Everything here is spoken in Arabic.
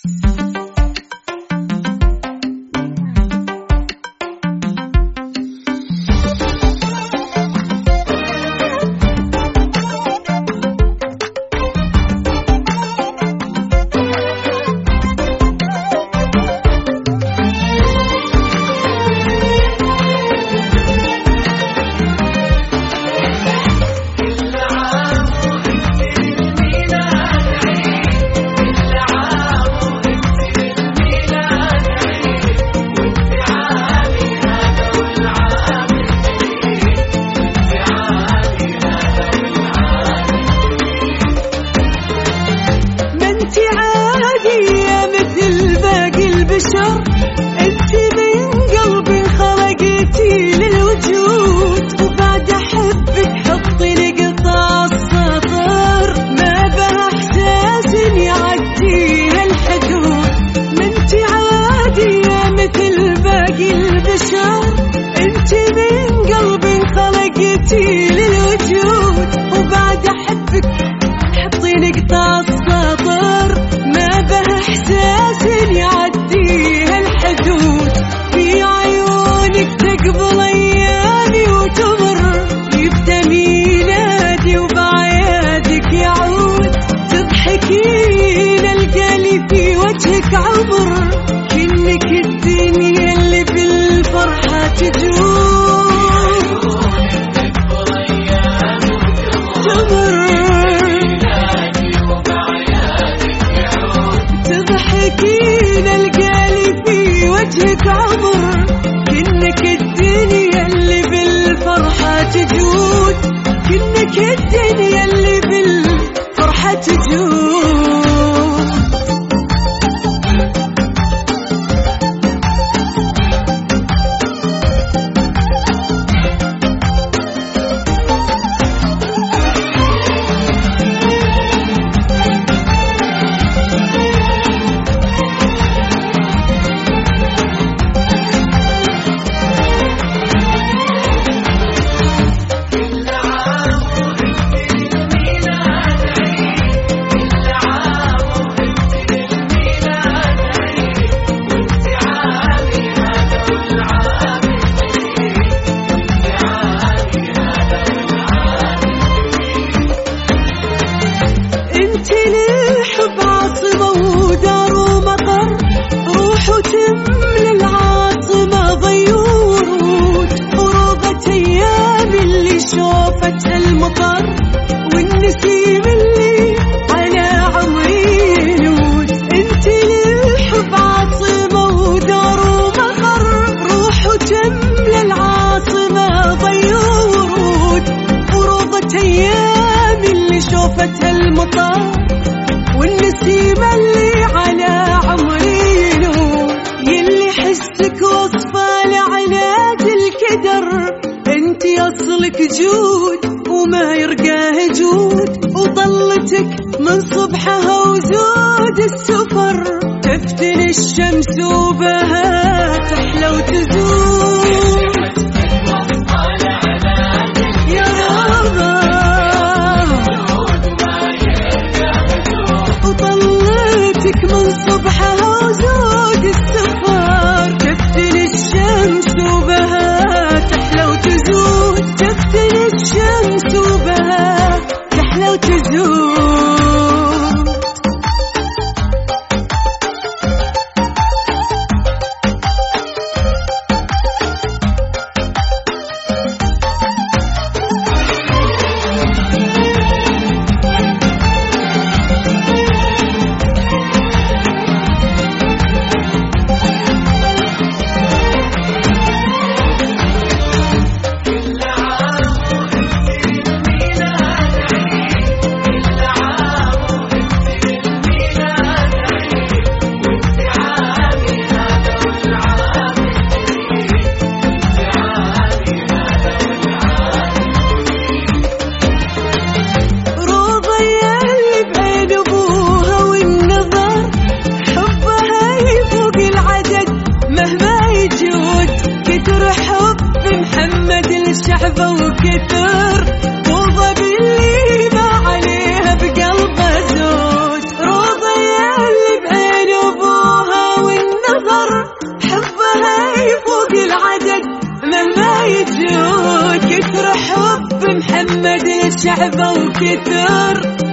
انت من قلبي خلقتي للوجود، وبعد احبك حطي لي قطع السطر، ما به احساس يعدي هالحدود. ما انت عادية مثل باقي البشر، انت من قلبي خلقتي للوجود، وبعد احبك حطي لي قطع السطر، ما به احساس يعدي هالحدود. في عيونك تقبل ايامي وتمر، يبدا ميلادي وبعيادك يعود، تضحكين القلب في وجهك عمر، كأنك الدنيا اللي بالفرحة تجود. تضحكين القلب في وجهك عمر، كأنك الدنيا اللي بالفرحة تجود، كأنك الدنيا اللي بالفرحة تجود. انت للحب عاصمة ودار ومطر، روح وتملى العاصمة ضي ورود، وروضة ايام اللي شوفت المطر، والنسيم اللي على عمري ينود. انت للحب عاصمة ودار ومطر، روح وتملى العاصمة ضي ورود، وروضة ايام اللي شوفت المطر، والنسيم اللي على عمري ينور. يلي حسك وصفة لعناد الكدر، انت اصلك جود وما يرقاه جود، وطلتك من صبحها وزود السفر، تفتن الشمس وبها تحلى وتزود. من صبحها وزود السفر، تفتن الشمس وبها تحلى وتزود، تفتن الشمس وبها تحلى وتزود. لعبة وكتر